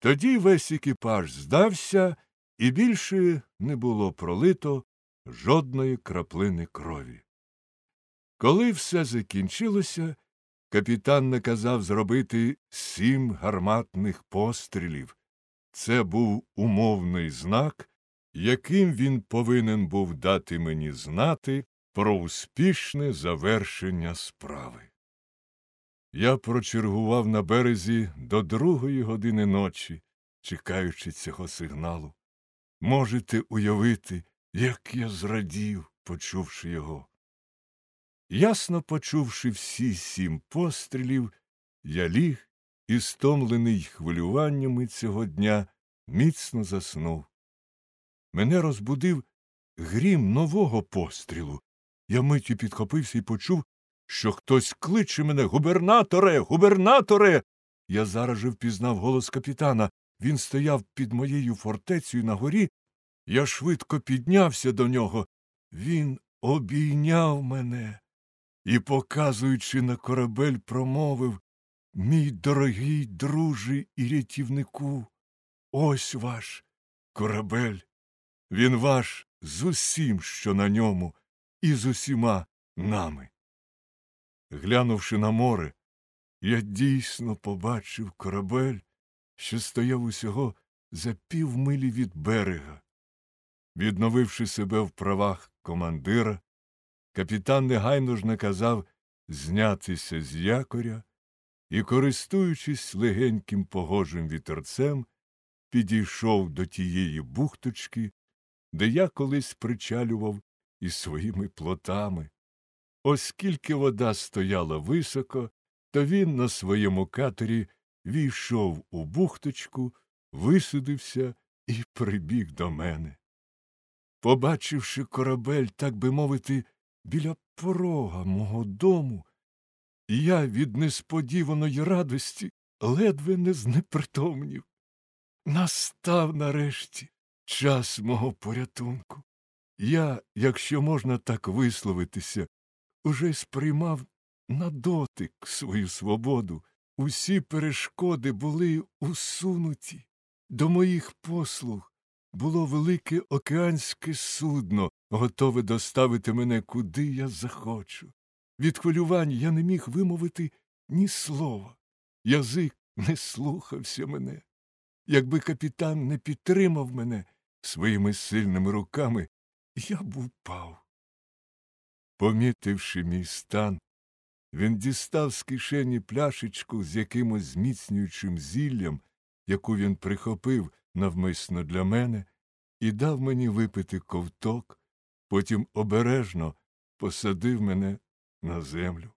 Тоді весь екіпаж здався, і більше не було пролито жодної краплини крові. Коли все закінчилося, капітан наказав зробити 7 гарматних пострілів. Це був умовний знак, яким він повинен був дати мені знати про успішне завершення справи. Я прочергував на березі до 2-ї години ночі, чекаючи цього сигналу. Можете уявити, як я зрадів, почувши його. Ясно почувши всі 7 пострілів, я ліг і, стомлений хвилюваннями цього дня, міцно заснув. Мене розбудив грім нового пострілу. Я миттю підхопився і почув, що хтось кличе мене: «Губернаторе! Губернаторе!» Я зараз же впізнав голос капітана. Він стояв під моєю фортецею на горі. Я швидко піднявся до нього. Він обійняв мене і, показуючи на корабель, промовив: «Мій дорогий друже і рятівнику, ось ваш корабель. Він ваш з усім, що на ньому, і з усіма нами». Глянувши на море, я дійсно побачив корабель, що стояв усього за півмилі від берега. Відновивши себе в правах командира, капітан негайно ж наказав знятися з якоря і, користуючись легеньким погожим вітерцем, підійшов до тієї бухточки, де я колись причалював із своїми плотами. Оскільки вода стояла високо, то він на своєму катері війшов у бухточку, висадився і прибіг до мене. Побачивши корабель, так би мовити, біля порога мого дому, я від несподіваної радості ледве не знепритомнів. Настав нарешті час мого порятунку. Я, якщо можна так висловитися, уже сприймав на дотик свою свободу. Усі перешкоди були усунуті. До моїх послуг було велике океанське судно, готове доставити мене, куди я захочу. Від хвилювань я не міг вимовити ні слова. Язик не слухався мене. Якби капітан не підтримав мене своїми сильними руками, я б упав. Помітивши мій стан, він дістав з кишені пляшечку з якимось зміцнюючим зіллям, яку він прихопив навмисно для мене, і дав мені випити ковток, потім обережно посадив мене на землю.